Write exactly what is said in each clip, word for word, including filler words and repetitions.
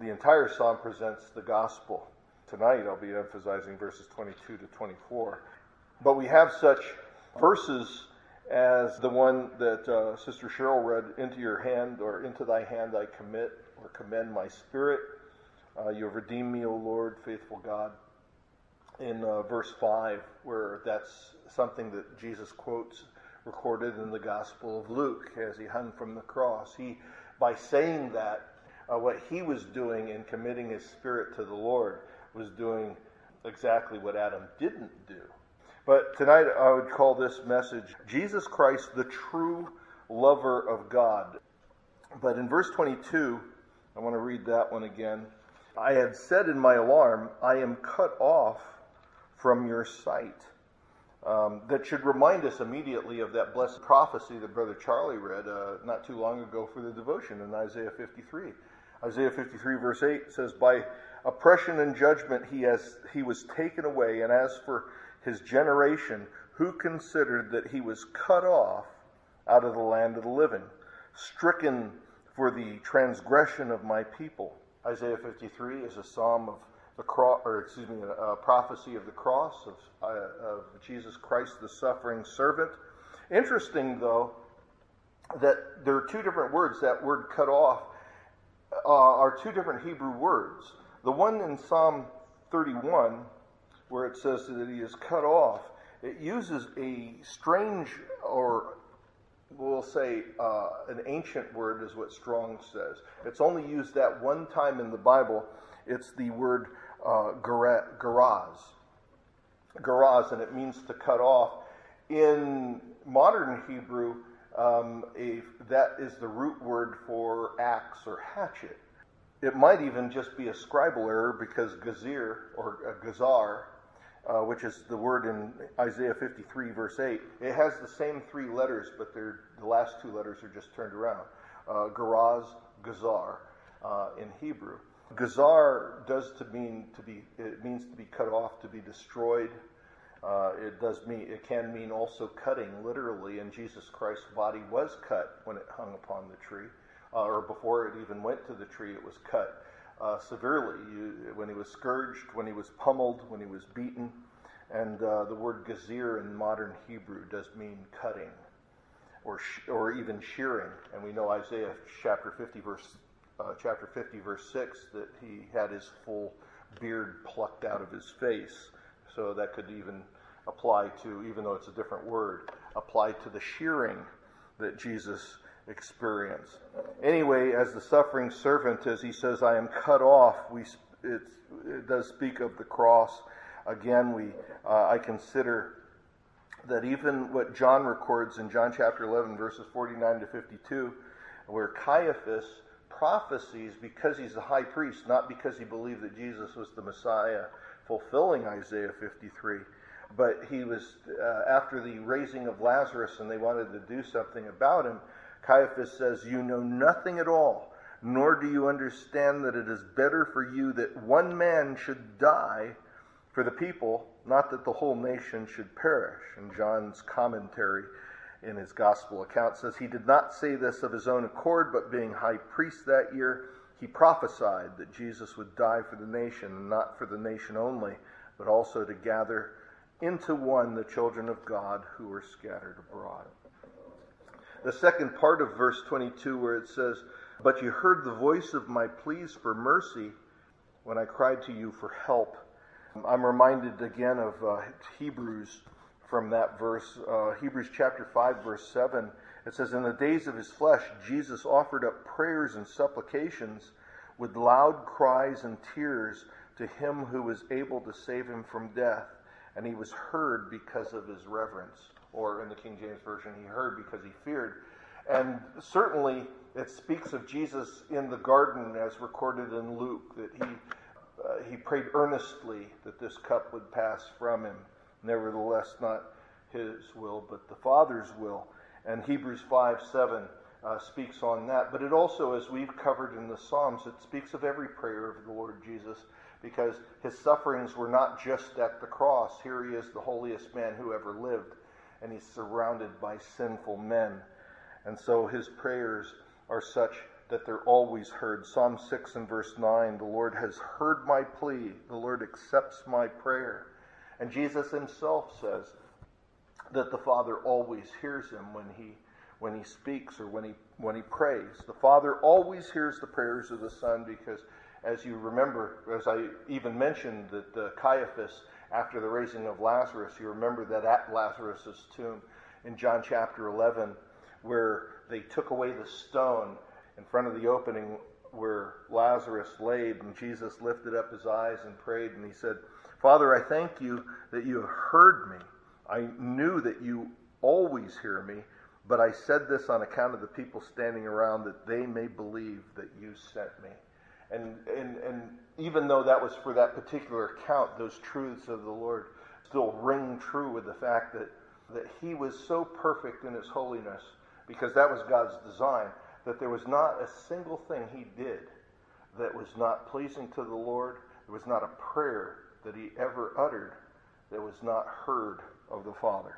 the entire psalm presents the gospel. Tonight I'll be emphasizing verses twenty-two to twenty-four. But we have such verses as the one that uh, Sister Cheryl read, into your hand, or into thy hand I commit, or commend my spirit. Uh, you have redeemed me, O Lord, faithful God. In uh, verse five, where that's something that Jesus quotes, recorded in the Gospel of Luke as he hung from the cross. He, by saying that, uh, what he was doing in committing his spirit to the Lord was doing exactly what Adam didn't do. But tonight I would call this message, Jesus Christ, the true lover of God. But in verse twenty-two, I want to read that one again. I had said in my alarm, I am cut off from your sight. Um, that should remind us immediately of that blessed prophecy that Brother Charlie read uh, not too long ago for the devotion in Isaiah fifty-three. Isaiah fifty-three verse eight says, by oppression and judgment he has he was taken away, and as for his generation, who considered that he was cut off out of the land of the living, stricken for the transgression of my people. Isaiah fifty-three is a psalm of the cross, or excuse me, a prophecy of the cross of, uh, of Jesus Christ, the suffering servant. Interesting, though, that there are two different words. That word "cut off" uh, are two different Hebrew words. The one in Psalm thirty-one, where it says that he is cut off, it uses a strange, or we'll say uh, an ancient word, is what Strong says. It's only used that one time in the Bible. It's the word uh, garaz. Garaz, and it means to cut off. In modern Hebrew, um, a, that is the root word for axe or hatchet. It might even just be a scribal error, because gazir, or uh, gazar, uh, which is the word in Isaiah fifty-three verse eight, it has the same three letters, but they're, the last two letters are just turned around. Uh, garaz, gazar, uh, in Hebrew. Gazar does to mean to be, it means to be cut off, to be destroyed. Uh, it does mean, it can mean also cutting, literally, and Jesus Christ's body was cut when it hung upon the tree. Uh, or before it even went to the tree, it was cut uh, severely. You, when he was scourged, when he was pummeled, when he was beaten. And uh, the word gazir in modern Hebrew does mean cutting, or sh- or even shearing. And we know Isaiah chapter fifty verse uh, chapter fifty verse six that he had his full beard plucked out of his face. So that could even apply to, even though it's a different word, apply to the shearing that Jesus experience. Anyway, as the suffering servant, as he says, I am cut off, we it, it does speak of the cross. Again, we uh, I consider that even what John records in John chapter eleven, verses forty-nine to fifty-two, where Caiaphas prophesies because he's the high priest, not because he believed that Jesus was the Messiah, fulfilling Isaiah fifty-three, but he was, uh, after the raising of Lazarus and they wanted to do something about him, Caiaphas says, you know nothing at all, nor do you understand that it is better for you that one man should die for the people, not that the whole nation should perish. And John's commentary in his gospel account says, he did not say this of his own accord, but being high priest that year, he prophesied that Jesus would die for the nation, and not for the nation only, but also to gather into one the children of God who were scattered abroad. The second part of verse twenty-two, where it says, but you heard the voice of my pleas for mercy when I cried to you for help. I'm reminded again of uh, Hebrews from that verse, uh, Hebrews chapter five, verse seven. It says, in the days of his flesh, Jesus offered up prayers and supplications with loud cries and tears to him who was able to save him from death. And he was heard because of his reverence. Or in the King James Version, he heard because he feared. And certainly it speaks of Jesus in the garden as recorded in Luke, that he uh, he prayed earnestly that this cup would pass from him. Nevertheless, not his will, but the Father's will. And Hebrews five seven uh, speaks on that. But it also, as we've covered in the Psalms, it speaks of every prayer of the Lord Jesus, because his sufferings were not just at the cross. Here he is, the holiest man who ever lived, and he's surrounded by sinful men. And so his prayers are such that they're always heard. Psalm six and verse nine, the Lord has heard my plea. The Lord accepts my prayer. And Jesus himself says that the Father always hears him when he when he speaks or when he when he prays. The Father always hears the prayers of the Son because, as you remember, as I even mentioned that uh, Caiaphas, after the raising of Lazarus, you remember that at Lazarus' tomb in John chapter eleven, where they took away the stone in front of the opening where Lazarus laid, and Jesus lifted up his eyes and prayed, and he said, Father, I thank you that you have heard me. I knew that you always hear me, but I said this on account of the people standing around, that they may believe that you sent me. And, and, and even though that was for that particular account, those truths of the Lord still ring true with the fact that, that he was so perfect in his holiness, because that was God's design, that there was not a single thing he did that was not pleasing to the Lord. There was not a prayer that he ever uttered that was not heard of the Father.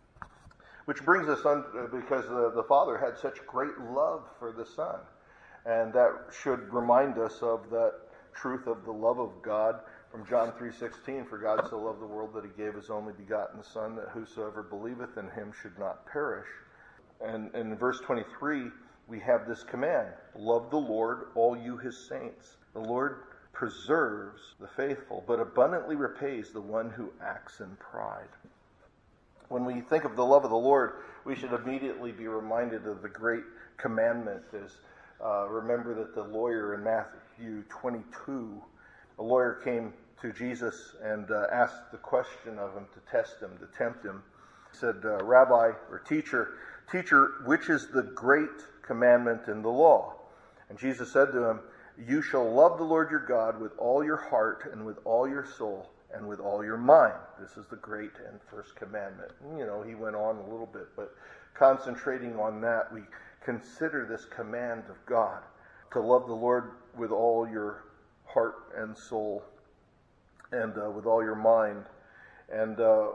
Which brings us on, because the, the Father had such great love for the Son. And that should remind us of that truth of the love of God from John three sixteen. For God so loved the world that he gave his only begotten Son, that whosoever believeth in him should not perish. And, and in verse twenty-three, we have this command, love the Lord, all you his saints. The Lord preserves the faithful, but abundantly repays the one who acts in pride. When we think of the love of the Lord, we should immediately be reminded of the great commandment. As uh, remember that the lawyer in Matthew twenty-two, a lawyer came to Jesus and uh, asked the question of him to test him, to tempt him. He said, uh, Rabbi or teacher, teacher, which is the great commandment in the law? And Jesus said to him, you shall love the Lord your God with all your heart and with all your soul and with all your mind. This is the great and first commandment. And, you know, he went on a little bit, but concentrating on that, we consider this command of God to love the Lord with all your heart and soul and uh, with all your mind. And uh,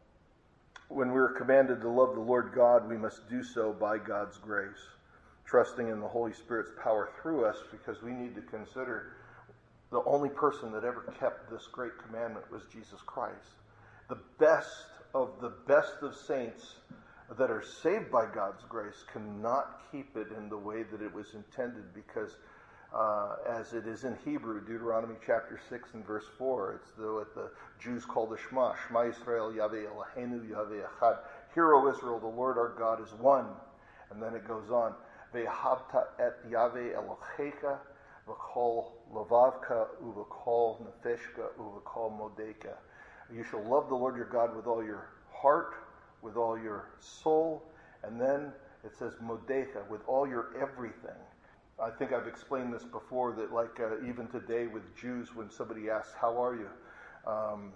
when we're commanded to love the Lord God, we must do so by God's grace, trusting in the Holy Spirit's power through us, because we need to consider the only person that ever kept this great commandment was Jesus Christ. The best of the best of saints that are saved by God's grace cannot keep it in the way that it was intended, because uh, as it is in Hebrew, Deuteronomy chapter six and verse four, it's the, what the Jews call the Shema, Shema Yisrael Yahweh Eloheinu Yahweh Echad. Hear, O Israel, the Lord our God is one. And then it goes on, Ve'ahavta et Yahweh Elohecha v'kol lavavka uv'kol nefeshka uv'kol modeka. You shall love the Lord your God with all your heart, with all your soul, and then it says modeka, with all your everything. I think I've explained this before, that like uh, even today with Jews, when somebody asks, how are you? Um,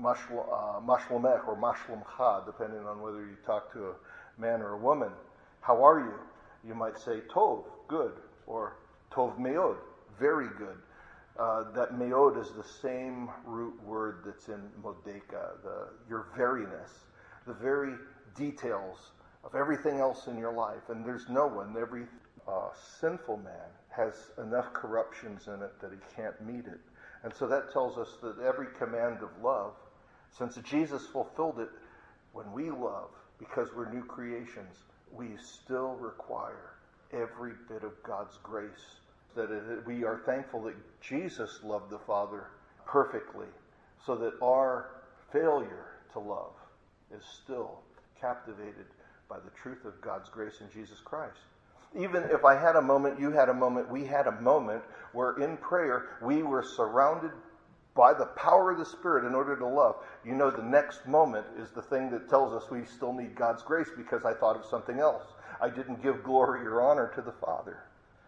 Mashlomech or Mashlomcha, depending on whether you talk to a man or a woman. How are you? You might say Tov, good, or Tov Meod, very good. Uh, that Meod is the same root word that's in Modeka, the, your veryness, the very details of everything else in your life. And there's no one, every uh, sinful man has enough corruptions in it that he can't meet it. And so that tells us that every command of love, since Jesus fulfilled it, when we love, because we're new creations, we still require every bit of God's grace. That it, we are thankful that Jesus loved the Father perfectly, so that our failure to love is still captivated by the truth of God's grace in Jesus Christ. Even if I had a moment, you had a moment, we had a moment where in prayer we were surrounded by the power of the Spirit in order to love. You know, the next moment is the thing that tells us we still need God's grace, because I thought of something else. I didn't give glory or honor to the Father.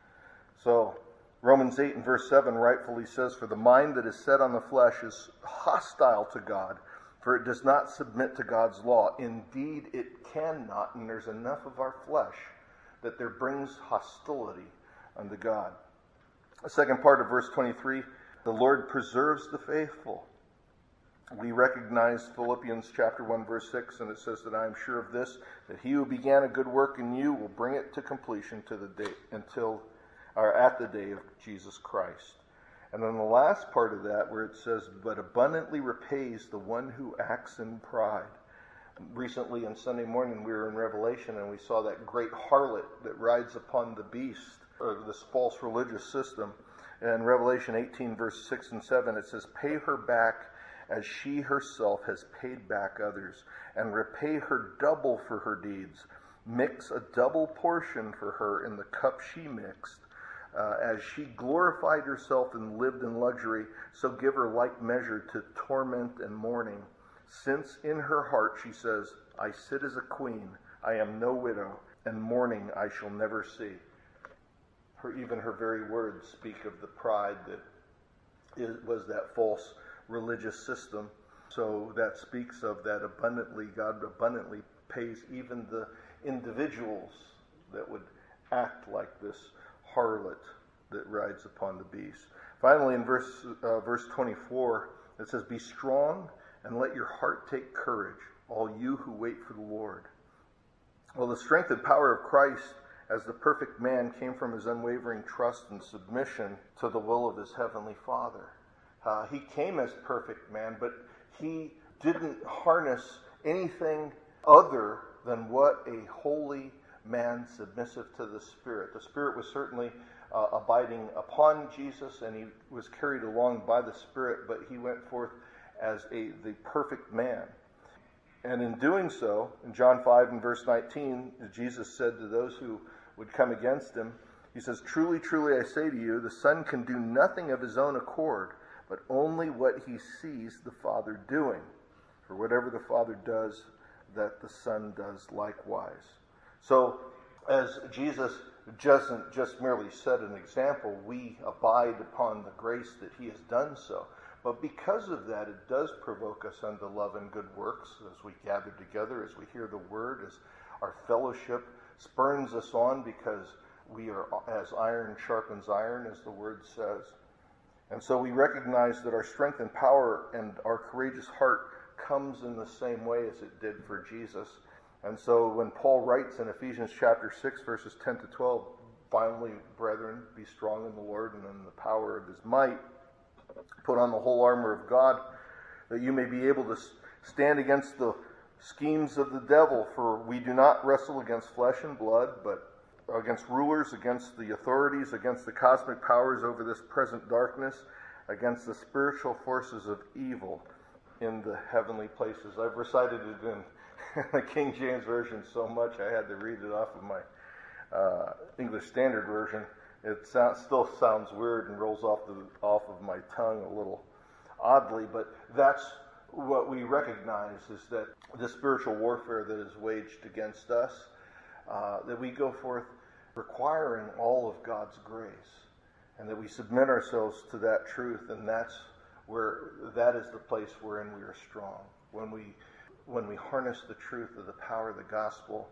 So Romans eight and verse seven rightfully says, for the mind that is set on the flesh is hostile to God, for it does not submit to God's law. Indeed, it cannot, and there's enough of our flesh that there brings hostility unto God. The second part of verse twenty-three, the Lord preserves the faithful. We recognize Philippians chapter one verse six, and it says that I am sure of this, that he who began a good work in you will bring it to completion to the day until or at the day of Jesus Christ. And then the last part of that where it says, but abundantly repays the one who acts in pride. Recently on Sunday morning we were in Revelation and we saw that great harlot that rides upon the beast, or this false religious system. In Revelation eighteen verse six and seven it says, pay her back as she herself has paid back others, and repay her double for her deeds. Mix a double portion for her in the cup she mixed. Uh, as she glorified herself and lived in luxury, so give her like measure to torment and mourning. Since in her heart she says, I sit as a queen, I am no widow, and mourning I shall never see. Her, even her very words speak of the pride that is, was that false religious system. So that speaks of that abundantly, God abundantly pays even the individuals that would act like this harlot that rides upon the beast. Finally, in verse uh, verse twenty-four, it says, be strong and let your heart take courage, all you who wait for the Lord. Well, the strength and power of Christ as the perfect man came from his unwavering trust and submission to the will of his heavenly Father. Uh, he came as perfect man, but he didn't harness anything other than what a holy man submissive to the Spirit. The Spirit was certainly uh, abiding upon Jesus, and he was carried along by the Spirit, but he went forth as a the perfect man. And in doing so, in John five and verse nineteen, Jesus said to those who would come against him, he says, truly, truly, I say to you, the Son can do nothing of his own accord, but only what he sees the Father doing. For whatever the Father does, that the Son does likewise. So, as Jesus doesn't just merely set an example, we abide upon the grace that he has done so. But because of that, it does provoke us unto love and good works as we gather together, as we hear the word, as our fellowship spurns us on, because we are as iron sharpens iron, as the word says. And so we recognize that our strength and power and our courageous heart comes in the same way as it did for Jesus. And so when Paul writes in Ephesians chapter six, verses ten to twelve, finally, brethren, be strong in the Lord and in the power of his might. Put on the whole armor of God, that you may be able to stand against the schemes of the devil. For we do not wrestle against flesh and blood, but against rulers, against the authorities, against the cosmic powers over this present darkness, against the spiritual forces of evil in the heavenly places. I've recited it in the King James Version so much I had to read it off of my uh, English Standard Version. It sounds, still sounds weird and rolls off the off of my tongue a little oddly, but that's what we recognize, is that the spiritual warfare that is waged against us, uh, that we go forth requiring all of God's grace, and that we submit ourselves to that truth, and that's where that is the place wherein we are strong. When we when we harness the truth of the power of the gospel,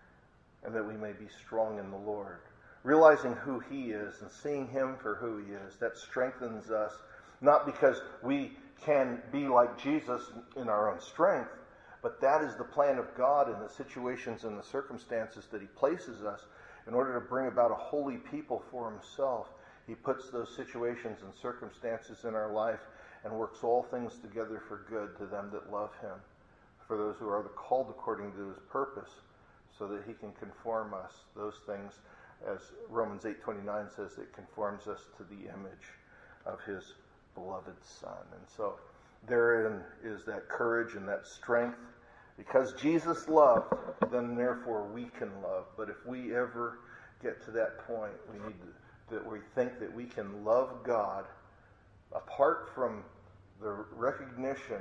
and that we may be strong in the Lord. Realizing who he is and seeing him for who he is, that strengthens us, not because we can be like Jesus in our own strength, but that is the plan of God in the situations and the circumstances that he places us in order to bring about a holy people for himself. He puts those situations and circumstances in our life and works all things together for good to them that love him, for those who are called according to his purpose, so that he can conform us, those things, as Romans eight twenty-nine says, it conforms us to the image of his beloved Son. And so therein is that courage and that strength. Because Jesus loved, then therefore we can love. But if we ever get to that point, we need to, that we think that we can love God apart from the recognition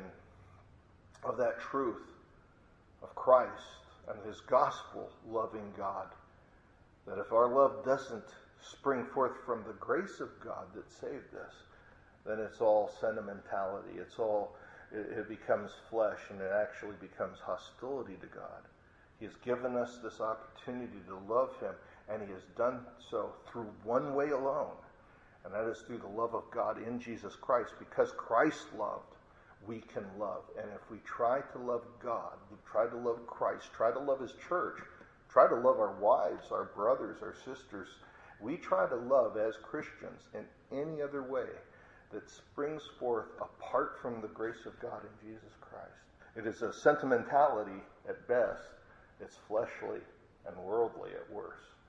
of that truth of Christ and his gospel loving God, that if our love doesn't spring forth from the grace of God that saved us, then it's all sentimentality. It's all, it, it becomes flesh, and it actually becomes hostility to God. He has given us this opportunity to love him, and he has done so through one way alone, and that is through the love of God in Jesus Christ. Because Christ loved, we can love. And if we try to love God, we try to love Christ, try to love his church, try to love our wives, our brothers, our sisters, we try to love as Christians in any other way that springs forth apart from the grace of God in Jesus Christ, it is a sentimentality at best. It's fleshly and worldly at worst.